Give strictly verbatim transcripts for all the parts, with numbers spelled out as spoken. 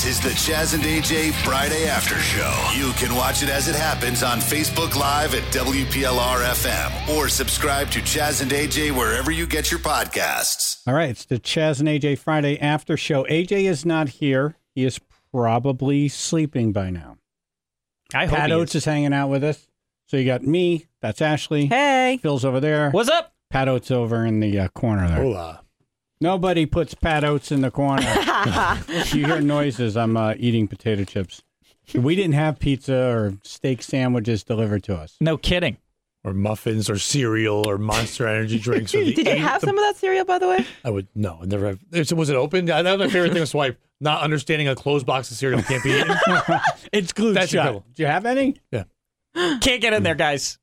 This is the Chaz and A J Friday After Show. You can watch it as it happens on Facebook Live at W P L R F M or subscribe to Chaz and A J wherever you get your podcasts. All right, it's the Chaz and A J Friday After Show. A J is not here. He is probably sleeping by now. I hope Pat he Oates is. is hanging out with us. So you got me. That's Ashley. Hey. Phil's over there. What's up? Pat Oates over in the uh, corner there. Hola. Nobody puts Pat Oates in the corner. You hear noises. I'm uh, eating potato chips. We didn't have pizza or steak sandwiches delivered to us. No kidding. Or muffins or cereal or Monster Energy drinks. Or the Did you eight, have the, some of that cereal, by the way? I would, no, I never have. Was it open? That was my favorite thing to swipe. Not understanding a closed box of cereal can't be eaten. It's glued That's shut. incredible. Do you have any? Yeah. Can't get in there, guys.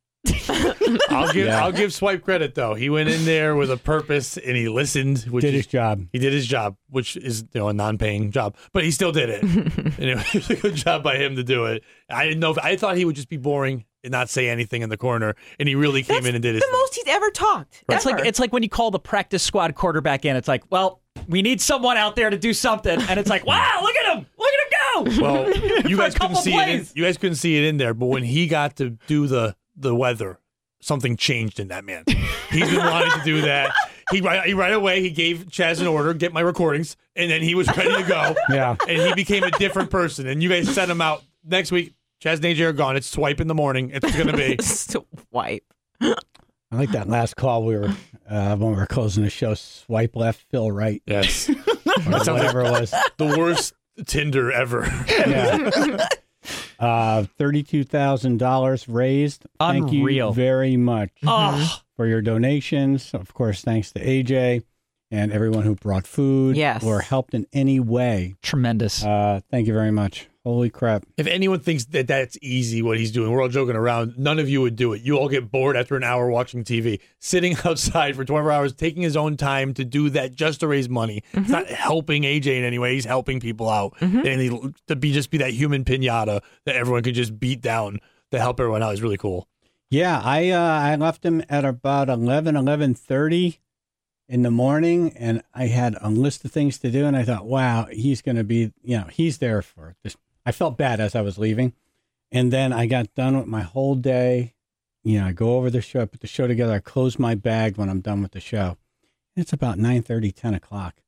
I'll give Yeah. I'll give Swipe credit, though. He went in there with a purpose and he listened. Which Did is, his job. He did his job, which is you know a non-paying job, but he still did it. And it was a good job by him to do it. I didn't know if I thought he would just be boring and not say anything in the corner, and he really came That's in and did his the thing. most he's ever talked. It's like Ever. it's like when you call the practice squad quarterback in. It's like, well, we need someone out there to do something, and it's like, wow, look at him, look at him go. Well, you For a guys couldn't couple see it. In, plays. you guys couldn't see it in there, but when he got to do the the weather, something changed in that man. He's been wanting to do that. He right, he right away he gave Chaz an order, get my recordings, and then he was ready to go. Yeah. And he became a different person. And you guys sent him out next week. Chaz and A J are gone. It's Swipe in the morning. It's going to be. Swipe. I like that last call we were uh, when we were closing the show. Swipe left, Phil right. Yes. Or That sounds whatever it was. the worst Tinder ever. Yeah. Uh, thirty-two thousand dollars raised. Thank Unreal. you very much Oh, for your donations. Of course, thanks to A J and everyone who brought food Yes. or helped in any way. tremendous. Uh, thank you very much. Holy crap. If anyone thinks that that's easy, what he's doing, we're all joking around. None of you would do it. You all get bored after an hour watching T V. Sitting outside for twenty-four hours, taking his own time to do that just to raise money. Mm-hmm. It's not helping A J in any way. He's helping people out. And he, to be just be that human pinata that everyone could just beat down to help everyone out is really cool. Yeah, I uh, I left him at about eleven, eleven thirty in the morning, and I had a list of things to do, and I thought, wow, he's going to be, you know, he's there for this. I felt bad as I was leaving, and then I got done with my whole day. You know, I go over the show, I put the show together, I close my bag when I'm done with the show. And it's about nine thirty, ten o'clock.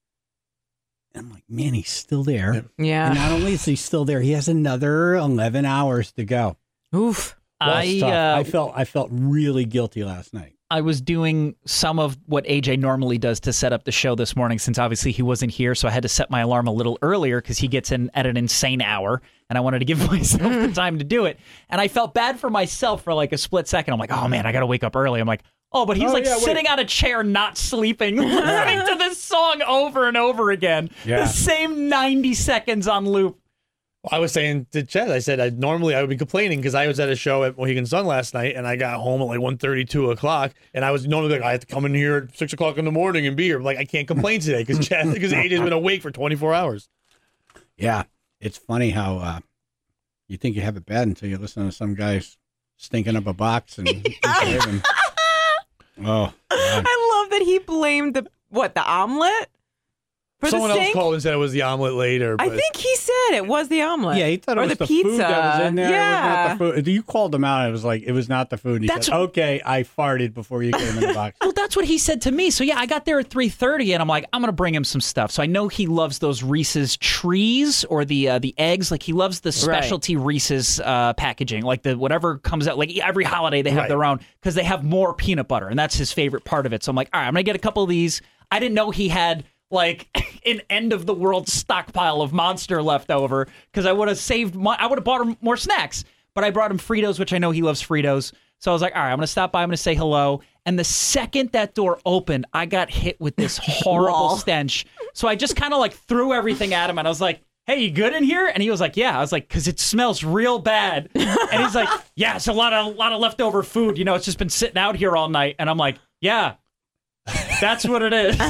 And I'm like, man, he's still there. And Yeah. not only is he still there, he has another eleven hours to go. Oof. Well, I it's tough. uh, I felt I felt really guilty last night. I was doing some of what A J normally does to set up the show this morning, since obviously he wasn't here, so I had to set my alarm a little earlier because he gets in at an insane hour, and I wanted to give myself the time to do it. And I felt bad for myself for like a split second. I'm like, oh man, I got to wake up early. I'm like, oh, but he's Oh, like yeah, wait. sitting on a chair, not sleeping, listening to this song over and over again. Yeah. The same ninety seconds on loop. I was saying to Chad, I said I normally I would be complaining because I was at a show at Mohegan Sun last night and I got home at like one thirty, two o'clock, and I was normally like I have to come in here at six o'clock in the morning and be here. Like I can't complain today because Chad because A J's been awake for twenty-four hours. Yeah, it's funny how uh, you think you have it bad until you listen to some guys stinking up a box and misbehaving. Oh, God. I love that he blamed the, what, the omelet? For Someone the else stink? called and said it was the omelet later. I But think he said it was the omelet. Yeah, he thought it or was the, the, pizza. food that was in there. Yeah. It was not the food. You called him out. It was like, it was not the food. And he That's- said, okay, I farted before you came in the box. Well, that's what he said to me. So yeah, I got there at three thirty, and I'm like, I'm gonna bring him some stuff. So I know he loves those Reese's trees or the uh, the eggs. Like he loves the specialty Reese's uh, packaging, like the whatever comes out. Like every holiday they have Right. their own because they have more peanut butter, and that's his favorite part of it. So I'm like, all right, I'm gonna get a couple of these. I didn't know he had like an end of the world stockpile of Monster left over because I would have saved. My, I would have bought him more snacks. But I brought him Fritos, which I know he loves Fritos. So I was like, all right, I'm going to stop by. I'm going to say hello. And the second that door opened, I got hit with this horrible Wall. stench. So I just kind of like threw everything at him. And I was like, hey, you good in here? And he was like, yeah. I was like, because it smells real bad. And he's like, yeah, it's a lot of, a lot of leftover food. You know, it's just been sitting out here all night. And I'm like, yeah, that's what it is.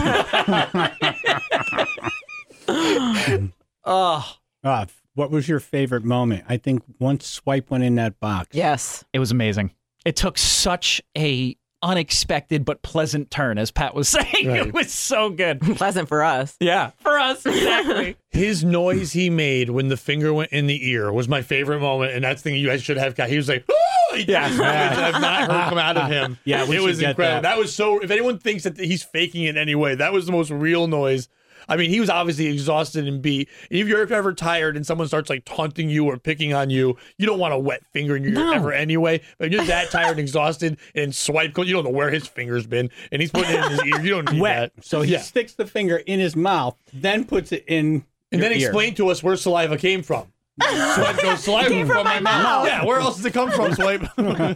Oh, Uh, what was your favorite moment? I think once Swipe went in that box. Yes. it was amazing. It took such a unexpected but pleasant turn, as Pat was saying. Right. It was so good. Pleasant for us. Yeah, for us, exactly. His noise he made when the finger went in the ear was my favorite moment, and that's the thing you guys should have got. He was like, oh! He Yeah. I've not heard come out of him. Yeah, we it should was get incredible. that. That. was so. If anyone thinks that he's faking it in any way, that was the most real noise. I mean, he was obviously exhausted and beat. And if you're ever tired and someone starts like taunting you or picking on you, you don't want a wet finger in your ear No. ever anyway. But if you're that tired and exhausted and swipe, you don't know where his finger's been, and he's putting it in his ear. You don't need Wet. that. So he Yeah. sticks the finger in his mouth, then puts it in And your then ear. explain to us where saliva came from. Swipe goes saliva Came from, from my my mouth. mouth. Yeah, where else does it come from, Swipe?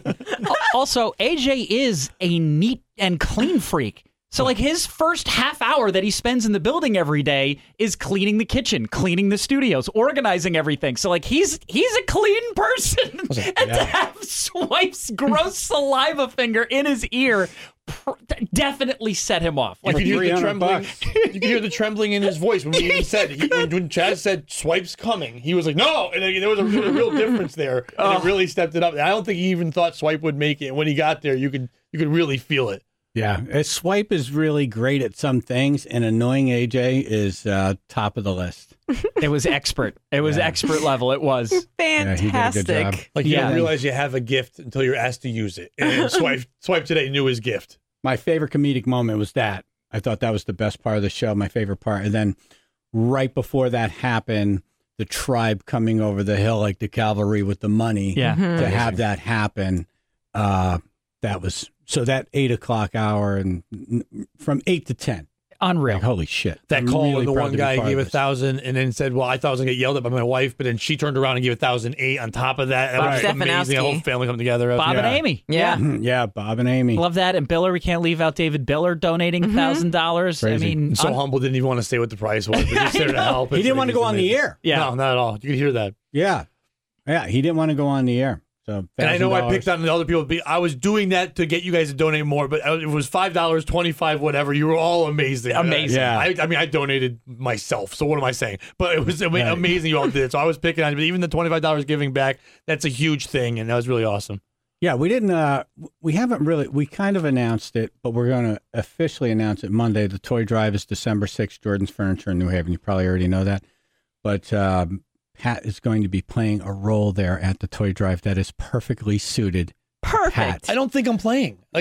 Also, A J is a neat and clean freak. So, like, his first half hour that he spends in the building every day is cleaning the kitchen, cleaning the studios, organizing everything. So, like, he's he's a clean person. And to have Swipe's gross saliva finger in his ear pr- definitely set him off. You Like, could hear the three hundred trembling. bucks. You could hear the trembling in his voice when he even said he, when, when Chaz said "Swipe's coming." He was like, "No," and then there was a, real- real difference there, and it really stepped it up. And I don't think he even thought Swipe would make it. And when he got there, you could you could really feel it. Yeah, uh, Swipe is really great at some things, and annoying A J is uh, top of the list. it was expert. It was expert level. It was. Yeah, he did a good Fantastic. job. Like you Yeah. don't realize you have a gift until you're asked to use it. And Swipe Swipe today knew his gift. My favorite comedic moment was that. I thought that was the best part of the show, my favorite part. And then right before that happened, the tribe coming over the hill like the cavalry with the money Yeah. to have that happen. Uh, that was so that eight o'clock hour and n- from eight to ten. Unreal. Like, holy shit. That I'm call really when the proud one to be guy part gave of a this. thousand and then said, "Well, I thought I was gonna get yelled at by my wife," but then she turned around and gave a thousand eight on top of that. That Bob was just amazing. The Stefanowski. whole family come together. Bob Yeah. and Amy. Yeah. Mhm, Yeah, Bob and Amy. Love that. And Biller, we can't leave out David Biller donating one thousand dollars. I Crazy. mean, so un- humble, didn't even want to say what the price was. But just there to help. He didn't want to go on the Amazing. air. yeah. No, not at all. You could hear that. Yeah. Yeah, he didn't want to go on the air. So And I know I one thousand dollars. picked on the other people. but I was doing that to get you guys to donate more, but it was five dollars, twenty-five, whatever. You were all amazing. Amazing. Yeah. I, I mean, I donated myself. So what am I saying? But it was ama- Right. amazing you all did. So I was picking on you. But even the twenty-five dollars giving back, that's a huge thing. And that was really awesome. Yeah, we didn't. Uh, we haven't really. We kind of announced it, but we're going to officially announce it Monday. The toy drive is December sixth. Jordan's Furniture in New Haven. You probably already know that, but um, Pat is going to be playing a role there at the toy drive that is perfectly suited. Perfect. Pat. I don't think I'm playing. Like,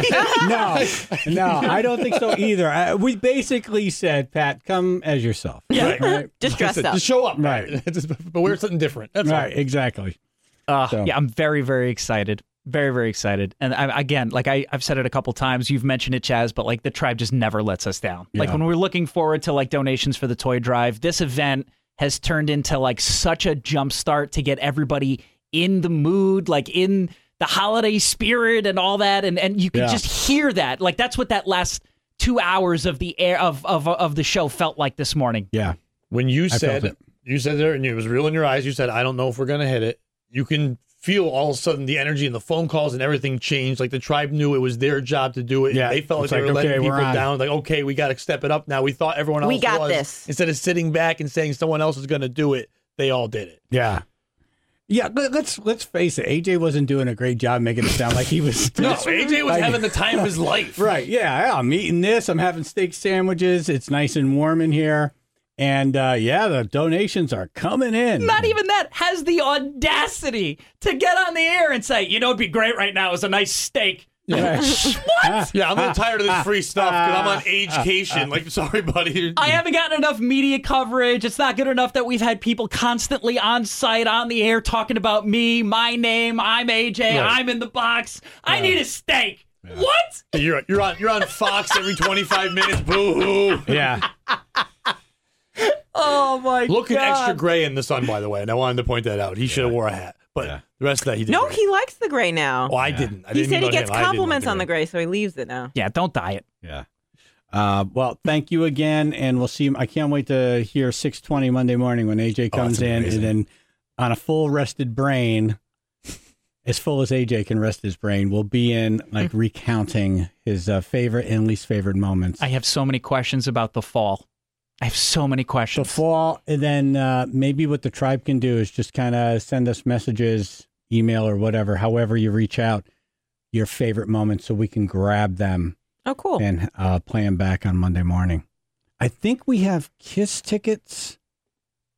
I, No, no, I don't think so either. I, we basically said, Pat, come as yourself. Yeah. right, Just dressed up. just show up. Right. Just- but wear something different. That's right, all. exactly. Uh, So- Yeah, I'm very, very excited. Very, very excited. And I, again, like I, I've said it a couple times. You've mentioned it, Chaz, but like the tribe just never lets us down. Like Yeah. when we're looking forward to like donations for the toy drive, this event has turned into like such a jump start to get everybody in the mood, like in the holiday spirit and all that. And and you can Yeah. just hear that. Like that's what that last two hours of the air of of of the show felt like this morning. Yeah, When you felt said, it. you said there, and it was real in your eyes, you said, I don't know if we're going to hit it. You can feel all of a sudden the energy and the phone calls and everything changed. Like the tribe knew it was their job to do it. Yeah. They felt like It's they like, were letting okay, we're people on. down. Like, okay, we got to step it up now. We thought everyone else We got was. this. Instead of sitting back and saying someone else is going to do it, they all did it. yeah. Yeah, let- let's let's face it. A J wasn't doing a great job making it sound like he was. No, A J was Like- having the time of his life. Right. Yeah, yeah. I'm eating this. I'm having steak sandwiches. It's nice and warm in here. And uh, yeah, the donations are coming in. Not even that, has the audacity to get on the air and say, you know, it'd be great right now is a nice steak. Yeah. Yeah, I'm a little tired of this free stuff because I'm on age-cation. Like, sorry, buddy. I haven't gotten enough media coverage. It's not good enough that we've had people constantly on site, on the air, talking about me, my name, I'm A J, Right. I'm in the box. I need a steak. What? You're, you're on you're on Fox every twenty-five minutes. Boo-hoo. Yeah. Oh, my Looking God. extra gray in the sun, by the way, and I wanted to point that out. He should have wore a hat, but Yeah. the rest of that he did. No, great. he likes the gray now. Oh, I didn't. I he didn't said he mean gets him. I didn't compliments like on the gray, so he leaves it now. Yeah, don't diet. Yeah. Uh, well, thank you again, and we'll see. You. I can't wait to hear six twenty Monday morning when A J Oh, comes that's in, amazing. and then on a full rested brain, as full as A J can rest his brain, we'll be in like recounting his uh, favorite and least favorite moments. I have so many questions about the fall. I have so many The questions. fall, and then uh, maybe what the tribe can do is just kind of send us messages, email or whatever, however you reach out, your favorite moments, so we can grab them Oh, cool. and uh, play them back on Monday morning. I think we have Kiss tickets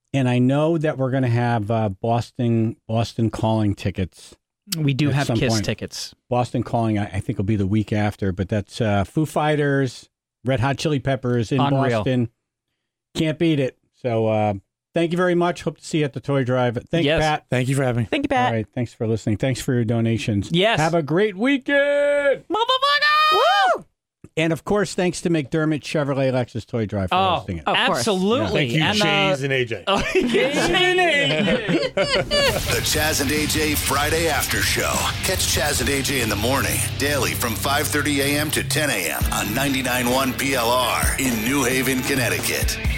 And I know that we're going to have uh, Boston Boston Calling tickets. We do At have some KISS point. tickets. Boston Calling, I, I think, will be the week after, but that's uh, Foo Fighters, Red Hot Chili Peppers in Unreal. Boston. Can't beat it. So uh, thank you very much. Hope to see you at the Toy Drive. Thank you, Yes. Pat. Thank you for having me. Thank you, Pat. All right. Thanks for listening. Thanks for your donations. Yes. Have a great weekend. Motherfucker! Woo! And of course, thanks to McDermott Chevrolet Lexus Toy Drive for Oh, hosting it. Of course. absolutely. Thank you, and, uh, Chase and A J. oh, Chase and A J. The Chaz and A J Friday After Show. Catch Chaz and A J in the morning, daily from five thirty a.m. to ten a.m. on ninety-nine point one P L R in New Haven, Connecticut.